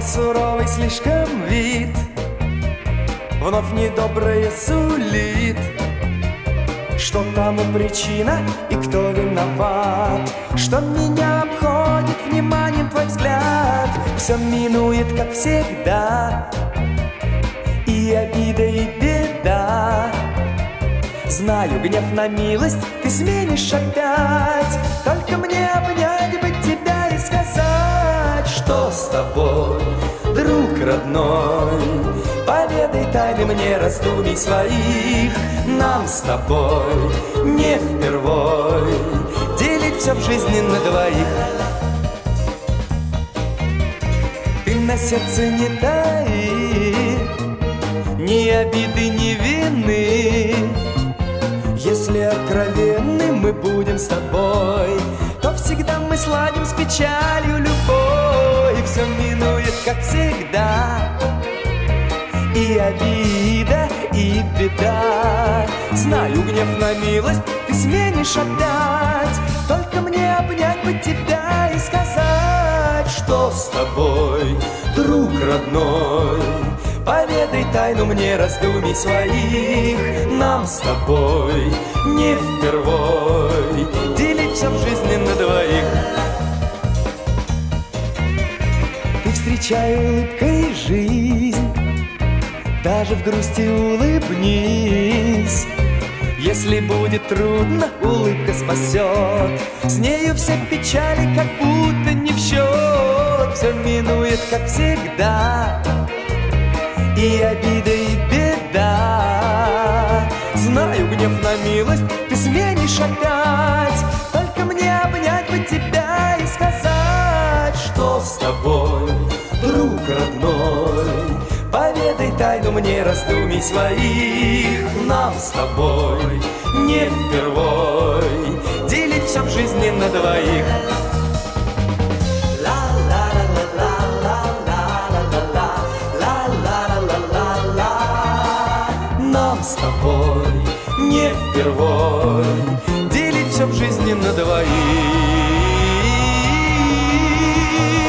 суровый слишком вид вновь недоброе сулит. Что тому причина и кто виноват? Что меня обходит вниманием твой взгляд? Все минует, как всегда, и обида, и беда. Знаю, гнев на милость ты сменишь опять. Только мне обнять бы тебя и сказать, что с тобой, друг родной. Поведай тайны мне раздумий своих. Нам с тобой не впервой делить все в жизни на двоих. Ты на сердце не таи ни обиды, ни вины. Если откровенны мы будем с тобой, то всегда мы сладим с печалью любовь. Все минует, как всегда, и обида, и беда. Знаю, гнев на милость ты сменишь опять. Только мне обнять бы тебя и сказать, что с тобой, друг родной. Поведай тайну мне раздумий своих. Нам с тобой не впервой делить все в жизни на двоих. Ты встречай улыбкой жизнь, даже в грусти улыбнись. Если будет трудно, улыбка спасет. С нею все печали как будто не в счет. Все минует, как всегда, и обида, и беда. Знаю, гнев на милость ты сменишь опять. Только мне обнять бы тебя и сказать, что с тобой, друг родной. Поведай тайну мне раздумий своих. Нам с тобой не впервой делить все в жизни на двоих. Нам с тобой не впервой делить все в жизни на двоих.